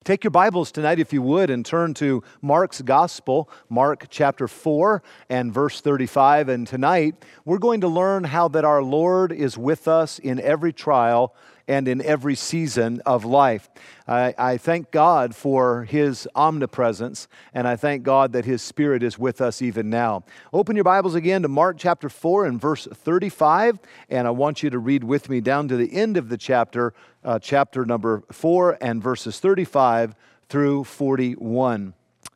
Take your Bibles tonight, if you would, and turn to Mark's Gospel, Mark chapter 4 and verse 35. And tonight, we're going to learn how that our Lord is with us in every trial and in every season of life. I thank God for His omnipresence, and I thank God that His Spirit is with us even now. Open your Bibles again to Mark chapter 4 and verse 35, and I want you to read with me down to the end of the chapter, chapter number 4 and verses 35 through 41.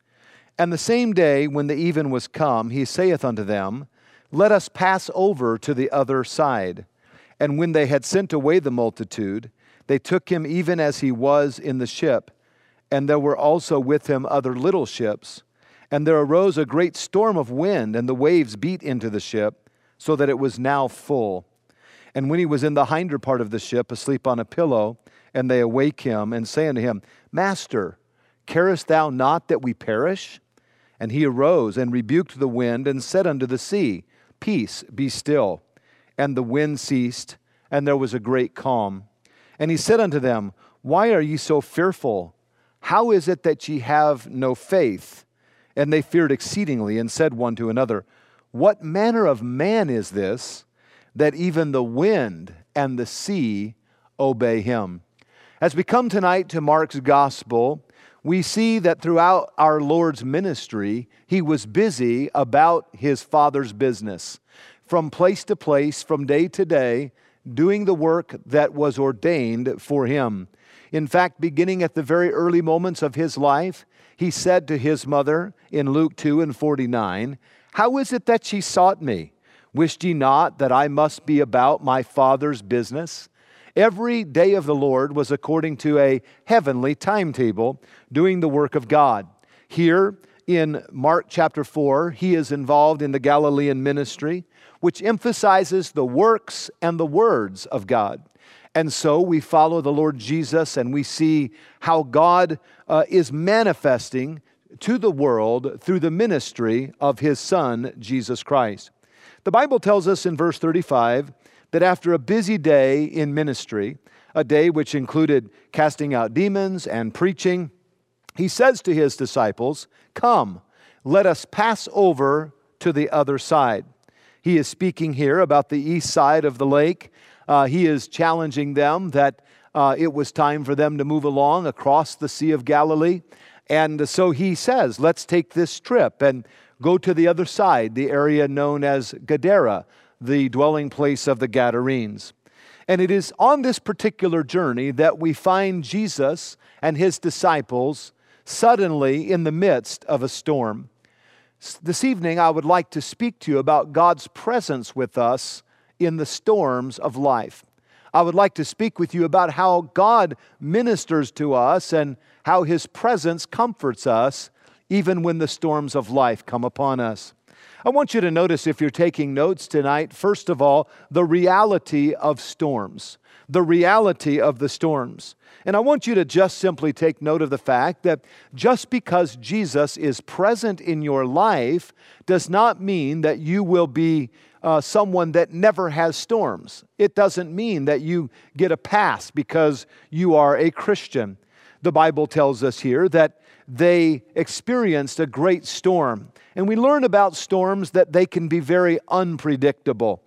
And the same day when the even was come, He saith unto them, Let us pass over to the other side. And when they had sent away the multitude, they took Him even as He was in the ship. And there were also with Him other little ships. And there arose a great storm of wind, and the waves beat into the ship, so that it was now full. And when He was in the hinder part of the ship, asleep on a pillow, and they awake Him, and say unto Him, Master, carest Thou not that we perish? And He arose, and rebuked the wind, and said unto the sea, Peace, be still. And the wind ceased, and there was a great calm. And He said unto them, Why are ye so fearful? How is it that ye have no faith? And they feared exceedingly, and said one to another, What manner of man is this, that even the wind and the sea obey Him? As we come tonight to Mark's Gospel, we see that throughout our Lord's ministry, He was busy about His Father's business. From place to place, from day to day, doing the work that was ordained for Him. In fact, beginning at the very early moments of His life, He said to His mother in Luke 2 and 49, How is it that ye sought me? Wist ye not that I must be about my Father's business? Every day of the Lord was according to a heavenly timetable, doing the work of God. Here in Mark chapter 4, He is involved in the Galilean ministry, which emphasizes the works and the words of God. And so we follow the Lord Jesus, and we see how God is manifesting to the world through the ministry of His Son, Jesus Christ. The Bible tells us in verse 35 that after a busy day in ministry, a day which included casting out demons and preaching, He says to His disciples, Come, let us pass over to the other side. He is speaking here about the east side of the lake. He is challenging them that it was time for them to move along across the Sea of Galilee. And so He says, let's take this trip and go to the other side, the area known as Gadara, the dwelling place of the Gadarenes. And it is on this particular journey that we find Jesus and His disciples suddenly in the midst of a storm. This evening, I would like to speak to you about God's presence with us in the storms of life. I would like to speak with you about how God ministers to us and how His presence comforts us even when the storms of life come upon us. I want you to notice, if you're taking notes tonight, first of all, the reality of storms. The reality of the storms. And I want you to just simply take note of the fact that just because Jesus is present in your life does not mean that you will be someone that never has storms. It doesn't mean that you get a pass because you are a Christian. The Bible tells us here that they experienced a great storm. And we learn about storms that they can be very unpredictable.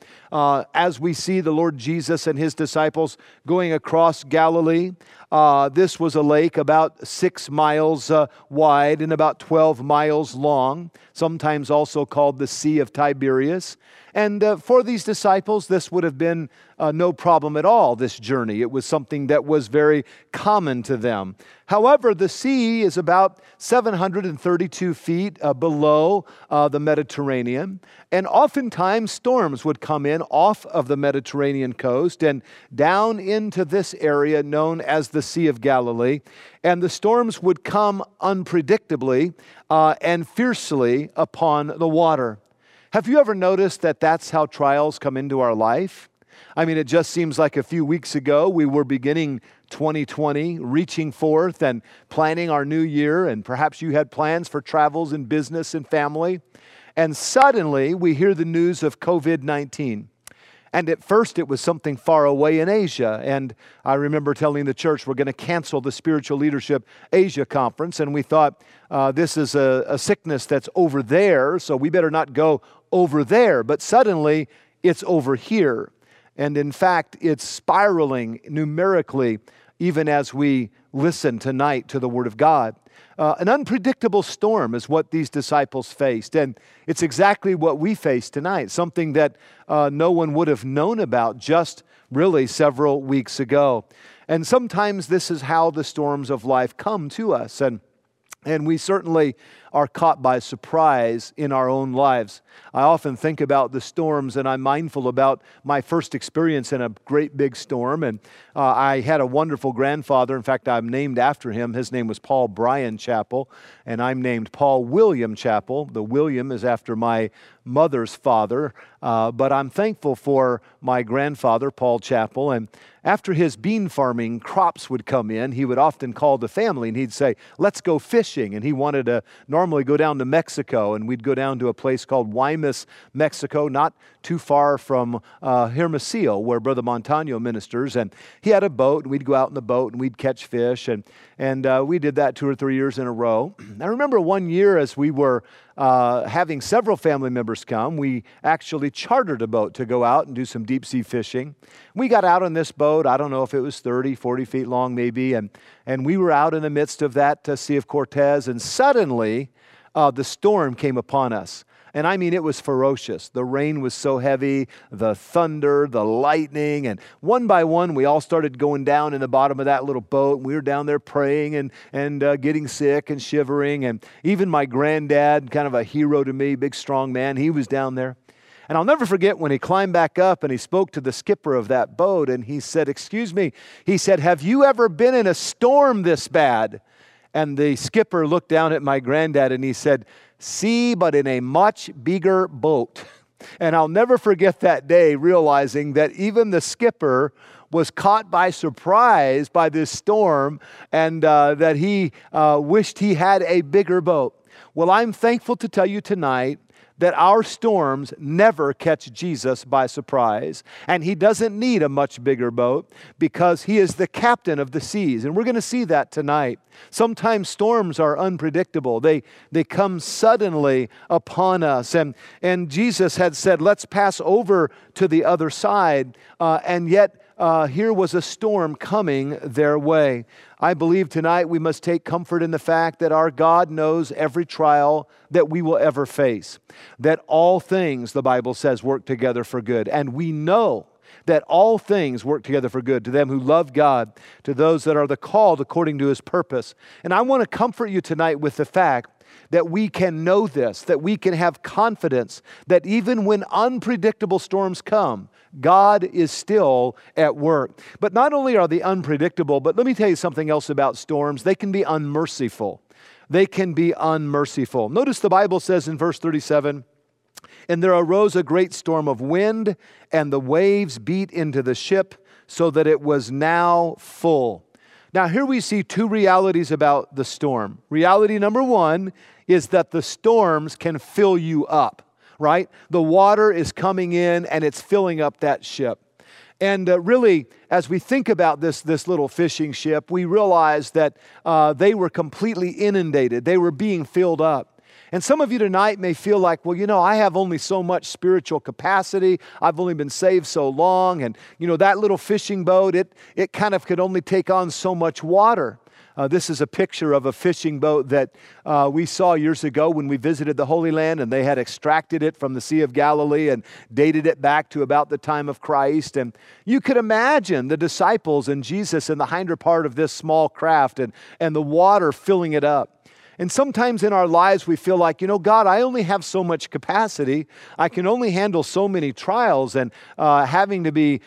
As we see the Lord Jesus and His disciples going across Galilee, this was a lake about 6 miles wide and about 12 miles long, sometimes also called the Sea of Tiberias. And for these disciples, this would have been no problem at all, this journey. It was something that was very common to them. However, the sea is about 732 feet below the Mediterranean, and oftentimes storms would come in off of the Mediterranean coast and down into this area known as the Sea of Galilee, and the storms would come unpredictably and fiercely upon the water. Have you ever noticed that that's how trials come into our life? I mean, it just seems like a few weeks ago we were beginning 2020, reaching forth and planning our new year, and perhaps you had plans for travels and business and family. And suddenly we hear the news of COVID-19. And at first it was something far away in Asia. And I remember telling the church we're going to cancel the Spiritual Leadership Asia Conference. And we thought this is a sickness that's over there, so we better not go over there. But suddenly it's over here. And in fact, it's spiraling numerically even as we listen tonight to the Word of God. An unpredictable storm is what these disciples faced, and it's exactly what we face tonight, something that no one would have known about just really several weeks ago. And sometimes this is how the storms of life come to us, and we certainly are caught by surprise in our own lives. I often think about the storms, and I'm mindful about my first experience in a great big storm. And I had a wonderful grandfather. In fact, I'm named after him. His name was Paul Bryan Chappell, and I'm named Paul William Chappell. The William is after my mother's father, but I'm thankful for my grandfather, Paul Chappell. And after his bean farming, crops would come in. He would often call the family, and he'd say, "Let's go fishing." And he wanted to normally go down to Mexico, and we'd go down to a place called Guaymas, Mexico, not too far from Hermosillo, where Brother Montano ministers. And he had a boat, and we'd go out in the boat, and we'd catch fish, and we did that 2 or 3 years in a row. I remember one year as we were having several family members come, we actually chartered a boat to go out and do some deep sea fishing. We got out on this boat, I don't know if it was 30, 40 feet long maybe, and we were out in the midst of that Sea of Cortez, and suddenly the storm came upon us. And I mean, it was ferocious. The rain was so heavy, the thunder, the lightning, and one by one, we all started going down in the bottom of that little boat. We were down there praying and getting sick and shivering. And even my granddad, kind of a hero to me, big, strong man, he was down there. And I'll never forget when he climbed back up and he spoke to the skipper of that boat, and he said, "Excuse me," he said, "have you ever been in a storm this bad?" And the skipper looked down at my granddad and he said, "See, but in a much bigger boat." And I'll never forget that day realizing that even the skipper was caught by surprise by this storm, and that he wished he had a bigger boat. Well, I'm thankful to tell you tonight that our storms never catch Jesus by surprise. And he doesn't need a much bigger boat because he is the captain of the seas. And we're going to see that tonight. Sometimes storms are unpredictable. They come suddenly upon us. And Jesus had said, "Let's pass over to the other side." And yet here was a storm coming their way. I believe tonight we must take comfort in the fact that our God knows every trial that we will ever face. That all things, the Bible says, work together for good. And we know that all things work together for good to them who love God, to those that are the called according to His purpose. And I want to comfort you tonight with the fact that we can know this, that we can have confidence that even when unpredictable storms come, God is still at work. But not only are they unpredictable, but let me tell you something else about storms. They can be unmerciful. They can be unmerciful. Notice the Bible says in verse 37, "And there arose a great storm of wind, and the waves beat into the ship, so that it was now full." Now here we see two realities about the storm. Reality number one is that the storms can fill you up, right? The water is coming in and it's filling up that ship. And really, as we think about this little fishing ship, we realize that they were completely inundated. They were being filled up. And some of you tonight may feel like, well, I have only so much spiritual capacity. I've only been saved so long. And, that little fishing boat, it kind of could only take on so much water. This is a picture of a fishing boat that we saw years ago when we visited the Holy Land, and they had extracted it from the Sea of Galilee and dated it back to about the time of Christ. And you could imagine the disciples and Jesus in the hinder part of this small craft and the water filling it up. And sometimes in our lives we feel like, God, I only have so much capacity. I can only handle so many trials, and having to be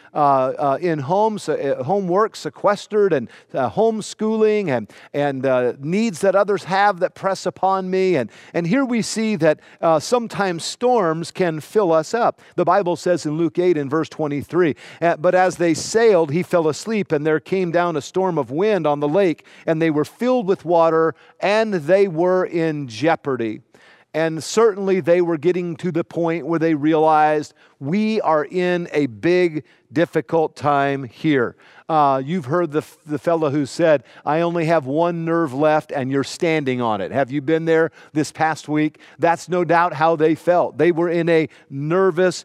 in homework, sequestered, and homeschooling, and needs that others have that press upon me. And here we see that sometimes storms can fill us up. The Bible says in Luke 8 in verse 23, "But as they sailed, he fell asleep, and there came down a storm of wind on the lake, and they were filled with water, and they were in jeopardy." And certainly they were getting to the point where they realized we are in a big, difficult time here. You've heard the fellow who said, I only have one nerve left and you're standing on it. Have you been there this past week? That's no doubt how they felt. They were in a nervous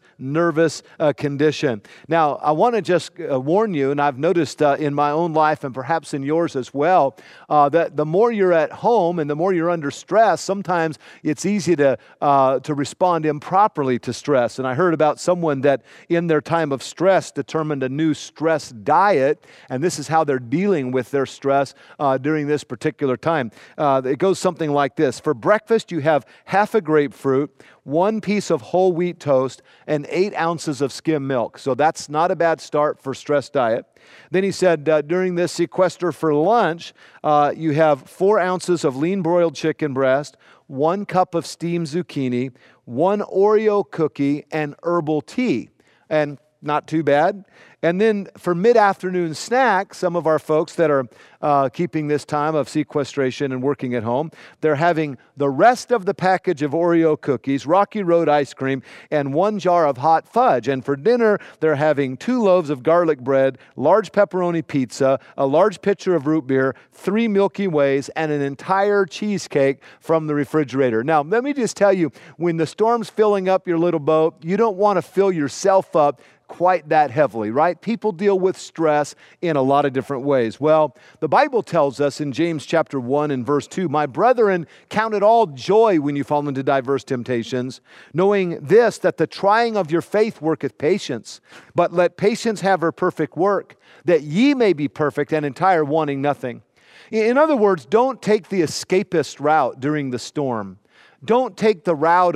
condition. Now, I want to just warn you, and I've noticed in my own life and perhaps in yours as well, that the more you're at home and the more you're under stress, sometimes it's easy to respond improperly to stress. And I heard about someone that in their time of stress determined a new stress diet, and this is how they're dealing with their stress during this particular time. It goes something like this. For breakfast, you have half a grapefruit, 1 piece of whole wheat toast, and 8 ounces of skim milk. So that's not a bad start for stress diet. Then he said, during this sequester for lunch, you have 4 ounces of lean broiled chicken breast, 1 cup of steamed zucchini, 1 Oreo cookie, and herbal tea. And not too bad. And then for mid-afternoon snack, some of our folks that are keeping this time of sequestration and working at home, they're having the rest of the package of Oreo cookies, Rocky Road ice cream, and 1 jar of hot fudge. And for dinner, they're having 2 loaves of garlic bread, large pepperoni pizza, a large pitcher of root beer, 3 Milky Ways, and an entire cheesecake from the refrigerator. Now, let me just tell you, when the storm's filling up your little boat, you don't want to fill yourself up quite that heavily, right? People deal with stress in a lot of different ways. Well, the Bible tells us in James chapter 1 and verse 2, my brethren, count it all joy when you fall into diverse temptations, knowing this, that the trying of your faith worketh patience. But let patience have her perfect work, that ye may be perfect and entire, wanting nothing. In other words, don't take the escapist route during the storm. Don't take the route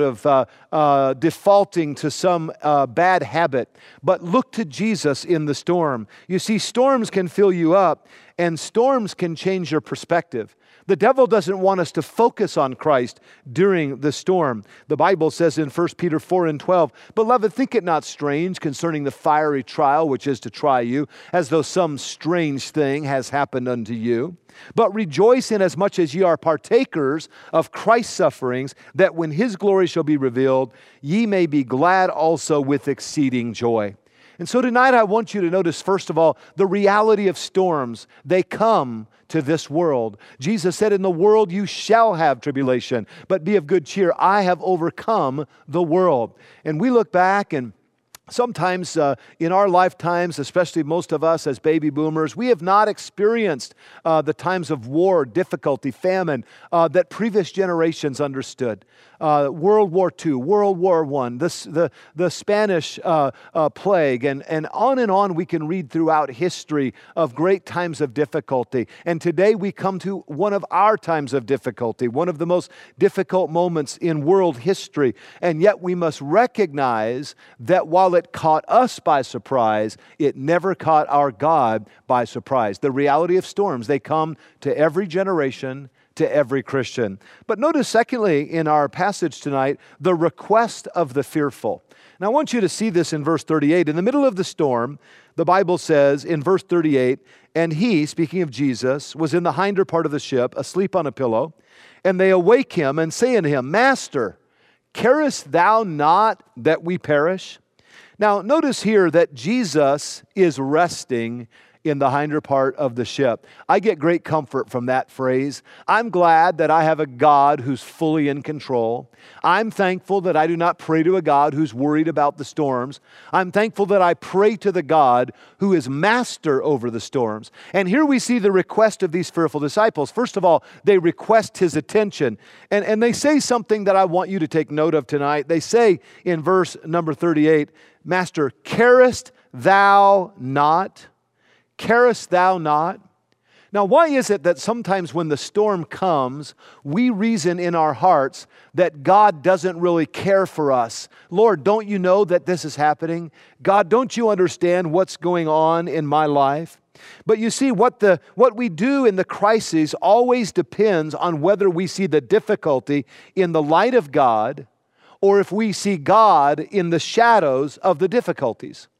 of defaulting to some bad habit, but look to Jesus in the storm. You see, storms can fill you up, and storms can change your perspective. The devil doesn't want us to focus on Christ during the storm. The Bible says in 1 Peter 4 and 12, Beloved, think it not strange concerning the fiery trial which is to try you, as though some strange thing has happened unto you. But rejoice inasmuch as ye are partakers of Christ's sufferings, that when his glory shall be revealed, ye may be glad also with exceeding joy. And so tonight I want you to notice, first of all, the reality of storms. They come to this world. Jesus said, in the world you shall have tribulation, but be of good cheer. I have overcome the world. And we look back and sometimes in our lifetimes, especially most of us as baby boomers, we have not experienced the times of war, difficulty, famine that previous generations understood. World War II, World War I, the Spanish plague, and on we can read throughout history of great times of difficulty. And today we come to one of our times of difficulty, one of the most difficult moments in world history. And yet we must recognize that while it caught us by surprise, it never caught our God by surprise. The reality of storms, they come to every generation, to every Christian. But notice, secondly, in our passage tonight, the request of the fearful. And I want you to see this in verse 38. In the middle of the storm, the Bible says in verse 38, and he, speaking of Jesus, was in the hinder part of the ship, asleep on a pillow, and they awake him and say unto him, Master, carest thou not that we perish? Now, notice here that Jesus is resting in the hinder part of the ship. I get great comfort from that phrase. I'm glad that I have a God who's fully in control. I'm thankful that I do not pray to a God who's worried about the storms. I'm thankful that I pray to the God who is master over the storms. And here we see the request of these fearful disciples. First of all, they request his attention. And they say something that I want you to take note of tonight. They say in verse number 38, Master, carest thou not? Carest thou not? Now, why is it that sometimes when the storm comes, we reason in our hearts that God doesn't really care for us? Lord, don't you know that this is happening? God, don't you understand what's going on in my life? But you see, what we do in the crises always depends on whether we see the difficulty in the light of God or if we see God in the shadows of the difficulties.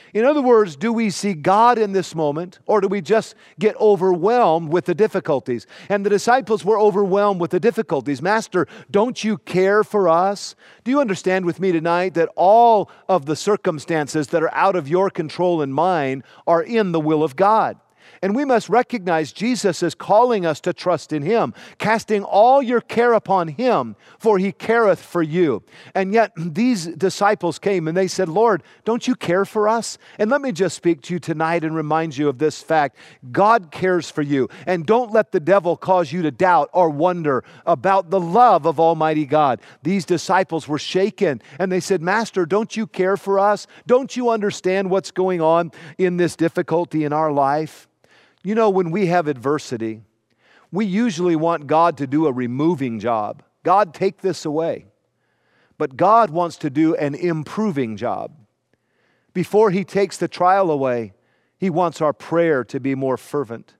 In other words, do we see God in this moment, or do we just get overwhelmed with the difficulties? And the disciples were overwhelmed with the difficulties. Master, don't you care for us? Do you understand with me tonight that all of the circumstances that are out of your control and mine are in the will of God? And we must recognize Jesus is calling us to trust in Him, casting all your care upon Him, for He careth for you. And yet these disciples came and they said, Lord, don't you care for us? And let me just speak to you tonight and remind you of this fact. God cares for you. And don't let the devil cause you to doubt or wonder about the love of Almighty God. These disciples were shaken and they said, Master, don't you care for us? Don't you understand what's going on in this difficulty in our life? You know, when we have adversity, we usually want God to do a removing job. God, take this away. But God wants to do an improving job. Before He takes the trial away, He wants our prayer to be more fervent.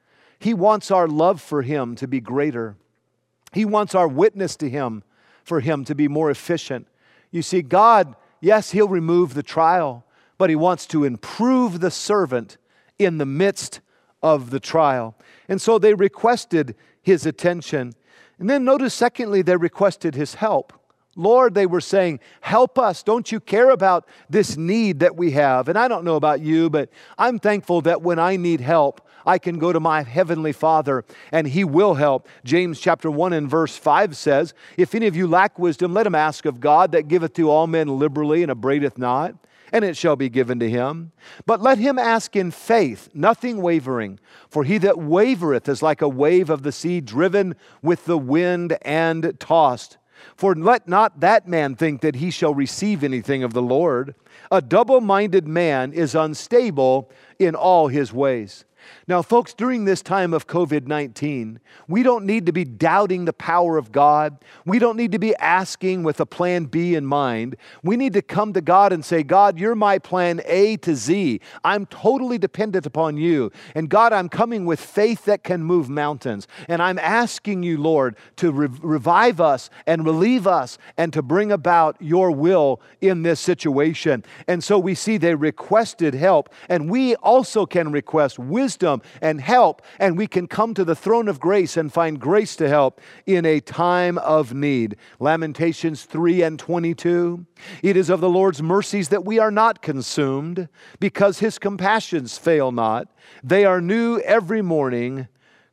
He wants our love for Him to be greater. He wants our witness to Him for Him to be more efficient. You see, God, yes, He'll remove the trial, but He wants to improve the servant in the midst of the trial. And so they requested His attention. And then notice, secondly, they requested His help. Lord, they were saying, help us. Don't you care about this need that we have? And I don't know about you, but I'm thankful that when I need help, I can go to my Heavenly Father and He will help. James chapter 1 and verse 5 says, if any of you lack wisdom, let him ask of God that giveth to all men liberally and upbraideth not, and it shall be given to him. But let him ask in faith, nothing wavering. For he that wavereth is like a wave of the sea, driven with the wind and tossed. For let not that man think that he shall receive anything of the Lord. A double-minded man is unstable in all his ways. Now, folks, during this time of COVID-19, we don't need to be doubting the power of God. We don't need to be asking with a plan B in mind. We need to come to God and say, God, you're my plan A to Z. I'm totally dependent upon you. And God, I'm coming with faith that can move mountains. And I'm asking you, Lord, to revive us and relieve us and to bring about your will in this situation. And so we see they requested help. And we also can request wisdom and help, and we can come to the throne of grace and find grace to help in a time of need. Lamentations 3 and 22. It is of the Lord's mercies that we are not consumed, because His compassions fail not. They are new every morning.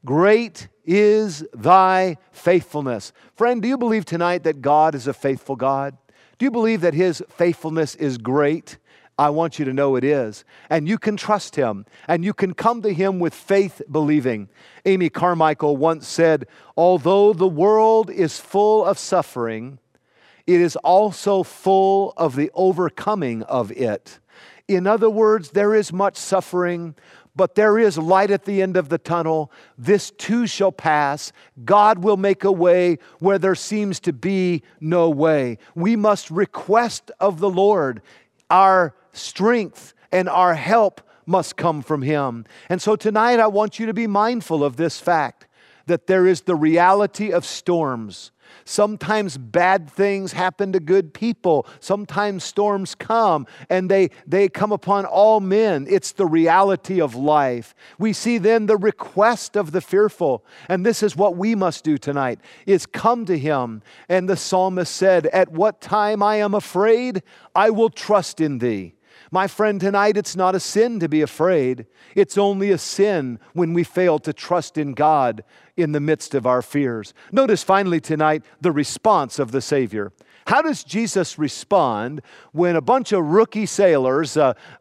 Great is thy faithfulness. Friend, do you believe tonight that God is a faithful God? Do you believe that His faithfulness is great? I want you to know it is. And you can trust Him. And you can come to Him with faith believing. Amy Carmichael once said, although the world is full of suffering, it is also full of the overcoming of it. In other words, there is much suffering, but there is light at the end of the tunnel. This too shall pass. God will make a way where there seems to be no way. We must request of the Lord. Our strength and our help must come from Him. And so tonight I want you to be mindful of this fact, that there is the reality of storms. Sometimes bad things happen to good people. Sometimes storms come and they come upon all men. It's the reality of life. We see then the request of the fearful. And this is what we must do tonight, is come to Him. And the psalmist said, at what time I am afraid, I will trust in Thee. My friend, tonight it's not a sin to be afraid. It's only a sin when we fail to trust in God in the midst of our fears. Notice finally tonight the response of the Savior. How does Jesus respond when a bunch of rookie sailors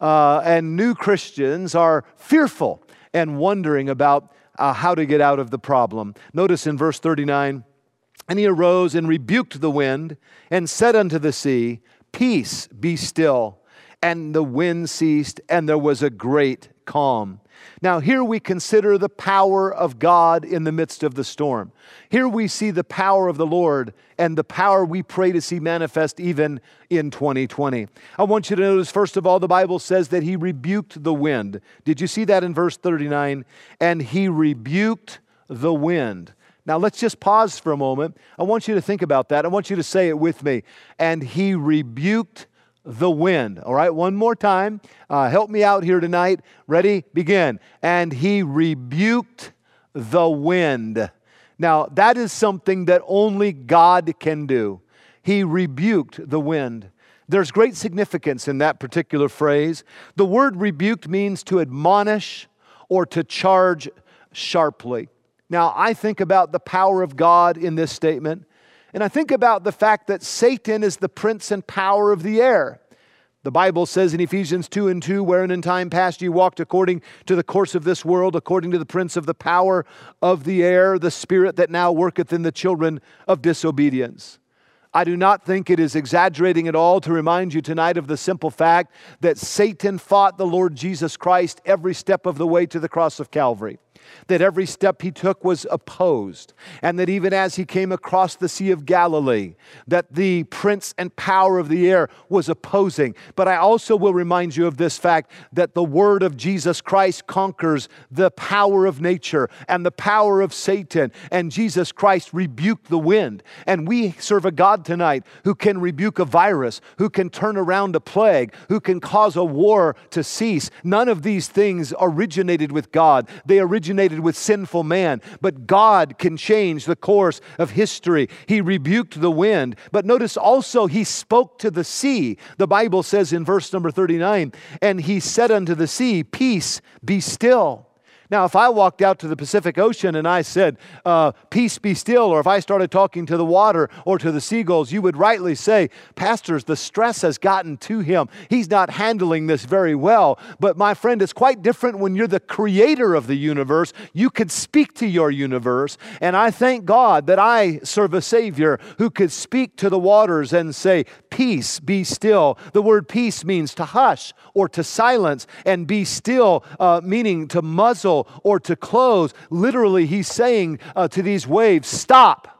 and new Christians are fearful and wondering about how to get out of the problem? Notice in verse 39, and He arose and rebuked the wind and said unto the sea, peace, be still. And the wind ceased, and there was a great calm. Now here we consider the power of God in the midst of the storm. Here we see the power of the Lord and the power we pray to see manifest even in 2020. I want you to notice, first of all, the Bible says that He rebuked the wind. Did you see that in verse 39? And He rebuked the wind. Now let's just pause for a moment. I want you to think about that. I want you to say it with me. And He rebuked the wind. All right, one more time. Help me out here tonight. Ready? Begin. And he rebuked the wind. Now, that is something that only God can do. He rebuked the wind. There's great significance in that particular phrase. The word rebuked means to admonish or to charge sharply. Now, I think about the power of God in this statement, and I think about the fact that Satan is the prince and power of the air. The Bible says in Ephesians 2:2, wherein in time past ye walked according to the course of this world, according to the prince of the power of the air, the spirit that now worketh in the children of disobedience. I do not think it is exaggerating at all to remind you tonight of the simple fact that Satan fought the Lord Jesus Christ every step of the way to the cross of Calvary. That every step he took was opposed, and that even as he came across the Sea of Galilee, that the prince and power of the air was opposing. But I also will remind you of this fact, that the word of Jesus Christ conquers the power of nature and the power of Satan, and Jesus Christ rebuked the wind. And we serve a God tonight who can rebuke a virus, who can turn around a plague, who can cause a war to cease. None of these things originated with God. They originated with sinful man, but God can change the course of history. He rebuked the wind, but notice also he spoke to the sea. The Bible says in verse number 39, and he said unto the sea, peace, be still. Now, if I walked out to the Pacific Ocean and I said, peace be still, or if I started talking to the water or to the seagulls, you would rightly say, pastors, the stress has gotten to him. He's not handling this very well. But my friend, it's quite different when you're the creator of the universe. You could speak to your universe. And I thank God that I serve a Savior who could speak to the waters and say, peace, be still. The word peace means to hush or to silence, and be still meaning to muzzle or to close. Literally, he's saying to these waves, stop,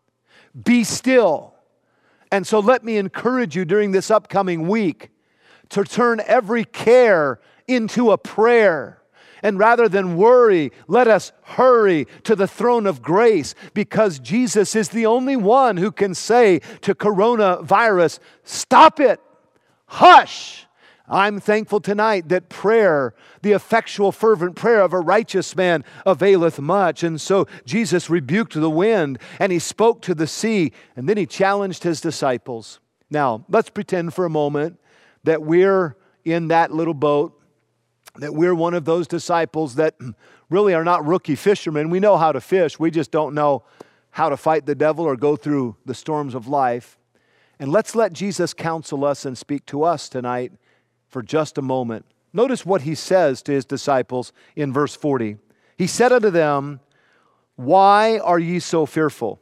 be still. And so let me encourage you during this upcoming week to turn every care into a prayer. And rather than worry, let us hurry to the throne of grace, because Jesus is the only one who can say to coronavirus, stop it, hush. I'm thankful tonight that prayer, the effectual fervent prayer of a righteous man, availeth much. And so Jesus rebuked the wind and he spoke to the sea, and then he challenged his disciples. Now, let's pretend for a moment that we're in that little boat, that we're one of those disciples that really are not rookie fishermen. We know how to fish. We just don't know how to fight the devil or go through the storms of life. And let's let Jesus counsel us and speak to us tonight for just a moment. Notice what he says to his disciples in verse 40. He said unto them, why are ye so fearful?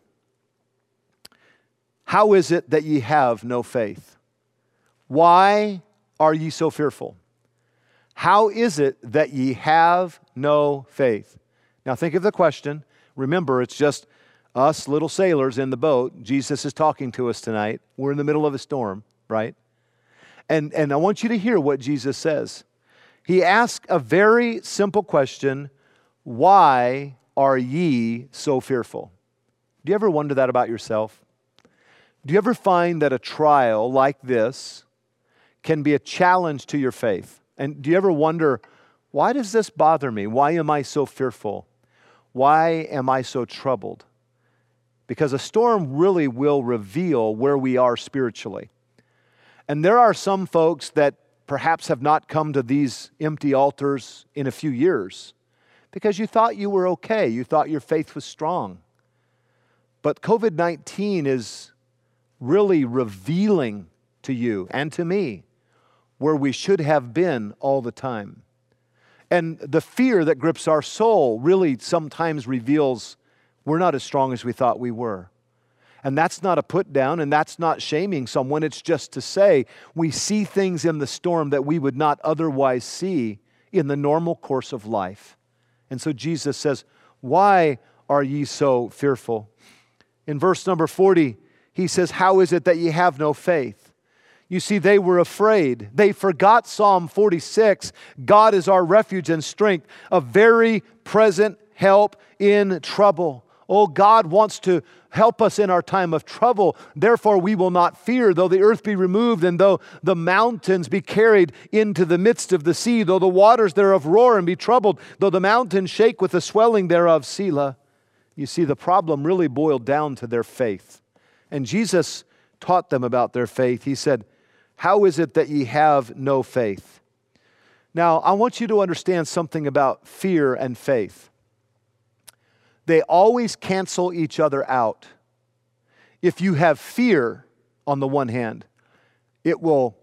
How is it that ye have no faith? Why are ye so fearful? How is it that ye have no faith? Now think of the question. Remember, it's just us little sailors in the boat. Jesus is talking to us tonight. We're in the middle of a storm, right? And I want you to hear what Jesus says. He asks a very simple question, why are ye so fearful? Do you ever wonder that about yourself? Do you ever find that a trial like this can be a challenge to your faith? And do you ever wonder, why does this bother me? Why am I so fearful? Why am I so troubled? Because a storm really will reveal where we are spiritually. And there are some folks that perhaps have not come to these empty altars in a few years because you thought you were okay. You thought your faith was strong. But COVID-19 is really revealing to you and to me where we should have been all the time. And the fear that grips our soul really sometimes reveals we're not as strong as we thought we were. And that's not a put down, and that's not shaming someone. It's just to say we see things in the storm that we would not otherwise see in the normal course of life. And so Jesus says, why are ye so fearful? In verse number 40, he says, how is it that ye have no faith? You see, they were afraid. They forgot Psalm 46. God is our refuge and strength, a very present help in trouble. Oh, God wants to help us in our time of trouble. Therefore, we will not fear, though the earth be removed, and though the mountains be carried into the midst of the sea, though the waters thereof roar and be troubled, though the mountains shake with the swelling thereof. Selah. You see, the problem really boiled down to their faith. And Jesus taught them about their faith. He said, how is it that ye have no faith? Now, I want you to understand something about fear and faith. They always cancel each other out. If you have fear on the one hand, it will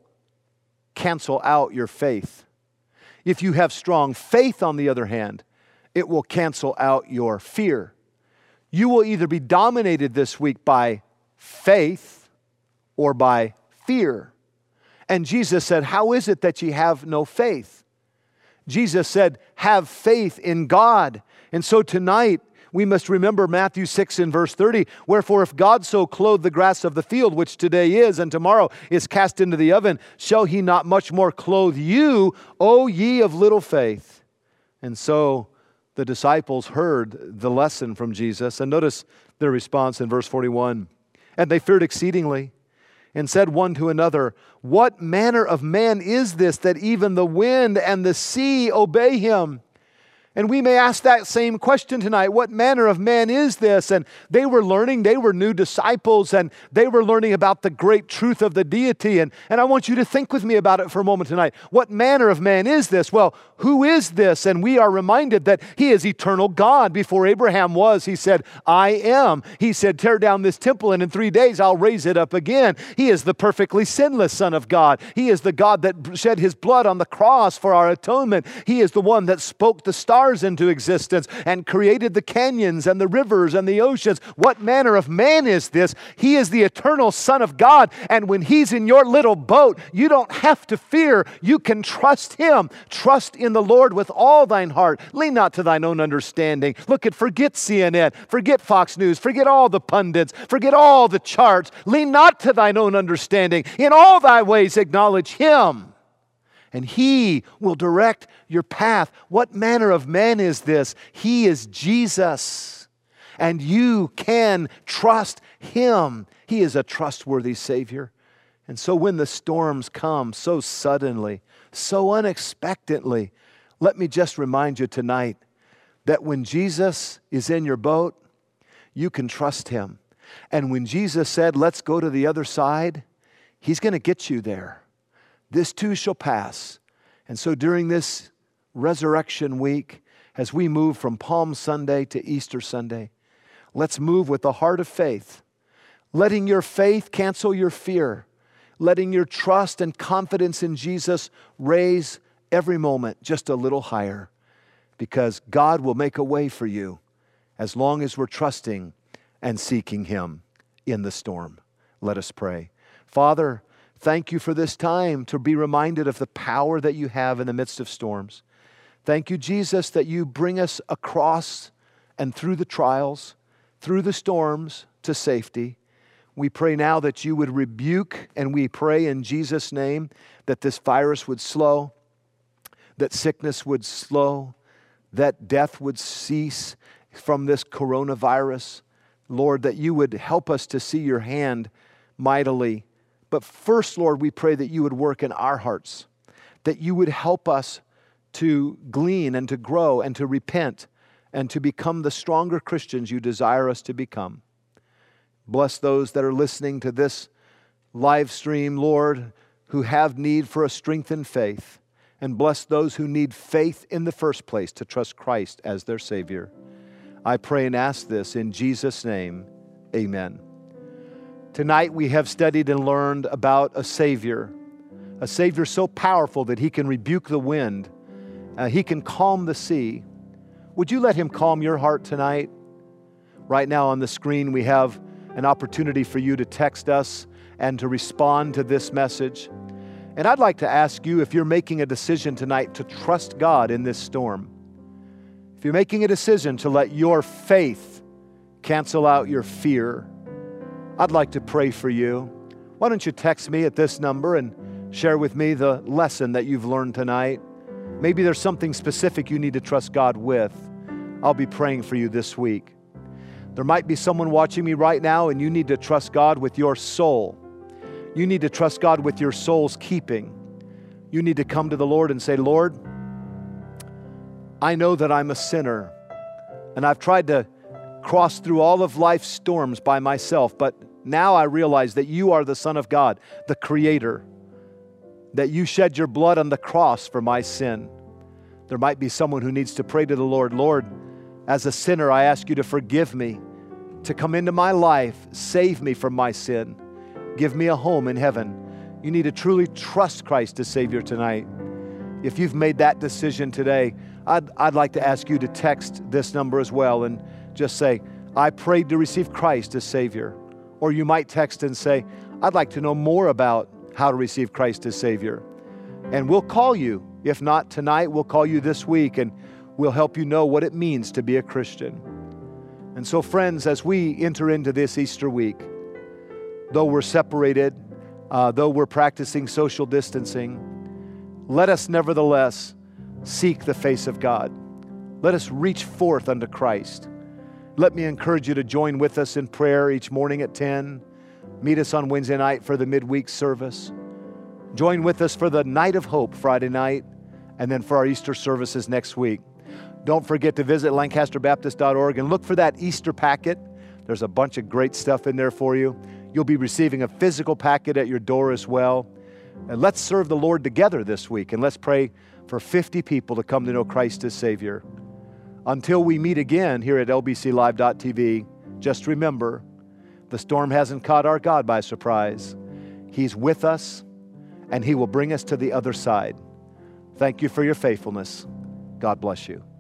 cancel out your faith. If you have strong faith on the other hand, it will cancel out your fear. You will either be dominated this week by faith or by fear. And Jesus said, how is it that ye have no faith? Jesus said, have faith in God. And so tonight, we must remember Matthew 6 and verse 30. Wherefore, if God so clothe the grass of the field, which today is and tomorrow is cast into the oven, shall he not much more clothe you, O ye of little faith? And so the disciples heard the lesson from Jesus. And notice their response in verse 41. And they feared exceedingly, and said one to another, what manner of man is this, that even the wind and the sea obey him? And we may ask that same question tonight. What manner of man is this? And they were learning. They were new disciples, and they were learning about the great truth of the deity. And I want you to think with me about it for a moment tonight. What manner of man is this? Well, who is this? And we are reminded that he is eternal God. Before Abraham was, he said, I am. He said, tear down this temple, and in 3 days I'll raise it up again. He is the perfectly sinless Son of God. He is the God that shed his blood on the cross for our atonement. He is the one that spoke the stars into existence and created the canyons and the rivers and the oceans. What manner of man is this? He is the eternal Son of God, and when he's in your little boat, you don't have to fear. You can trust him. Trust in the Lord with all thine heart. Lean not to thine own understanding. Forget CNN, forget Fox News, forget all the pundits, forget all the charts. Lean not to thine own understanding. In all thy ways acknowledge him, and he will direct your path. What manner of man is this? He is Jesus, and you can trust him. He is a trustworthy Savior. And so when the storms come so suddenly, so unexpectedly, let me just remind you tonight that when Jesus is in your boat, you can trust him. And when Jesus said, let's go to the other side, he's going to get you there. This too shall pass. And so during this resurrection week, as we move from Palm Sunday to Easter Sunday, let's move with the heart of faith, letting your faith cancel your fear, letting your trust and confidence in Jesus raise every moment just a little higher, because God will make a way for you as long as we're trusting and seeking him in the storm. Let us pray. Father, thank you for this time to be reminded of the power that you have in the midst of storms. Thank you, Jesus, that you bring us across and through the trials, through the storms to safety. We pray now that you would rebuke, and we pray in Jesus' name that this virus would slow, that sickness would slow, that death would cease from this coronavirus. Lord, that you would help us to see your hand mightily. But first, Lord, we pray that you would work in our hearts, that you would help us to glean and to grow and to repent and to become the stronger Christians you desire us to become. Bless those that are listening to this live stream, Lord, who have need for a strengthened faith. And bless those who need faith in the first place to trust Christ as their Savior. I pray and ask this in Jesus' name, amen. Tonight we have studied and learned about a Savior so powerful that he can rebuke the wind. He can calm the sea. Would you let him calm your heart tonight? Right now on the screen we have an opportunity for you to text us and to respond to this message. And I'd like to ask you, if you're making a decision tonight to trust God in this storm, if you're making a decision to let your faith cancel out your fear, I'd like to pray for you. Why don't you text me at this number and share with me the lesson that you've learned tonight? Maybe there's something specific you need to trust God with. I'll be praying for you this week. There might be someone watching me right now and you need to trust God with your soul. You need to trust God with your soul's keeping. You need to come to the Lord and say, Lord, I know that I'm a sinner and I've tried to cross through all of life's storms by myself, but now I realize that you are the Son of God, the Creator, that you shed your blood on the cross for my sin. There might be someone who needs to pray to the Lord, Lord, as a sinner, I ask you to forgive me, to come into my life, save me from my sin, give me a home in heaven. You need to truly trust Christ as Savior tonight. If you've made that decision today, I'd like to ask you to text this number as well and just say, I prayed to receive Christ as Savior. Or you might text and say, I'd like to know more about how to receive Christ as Savior. And we'll call you. If not tonight, we'll call you this week and we'll help you know what it means to be a Christian. And so, friends, as we enter into this Easter week, though we're separated, though we're practicing social distancing, let us nevertheless seek the face of God. Let us reach forth unto Christ. Let me encourage you to join with us in prayer each morning at 10. Meet us on Wednesday night for the midweek service. Join with us for the Night of Hope Friday night, and then for our Easter services next week. Don't forget to visit lancasterbaptist.org and look for that Easter packet. There's a bunch of great stuff in there for you. You'll be receiving a physical packet at your door as well. And let's serve the Lord together this week, and let's pray for 50 people to come to know Christ as Savior. Until we meet again here at lbclive.tv, just remember, the storm hasn't caught our God by surprise. He's with us, and He will bring us to the other side. Thank you for your faithfulness. God bless you.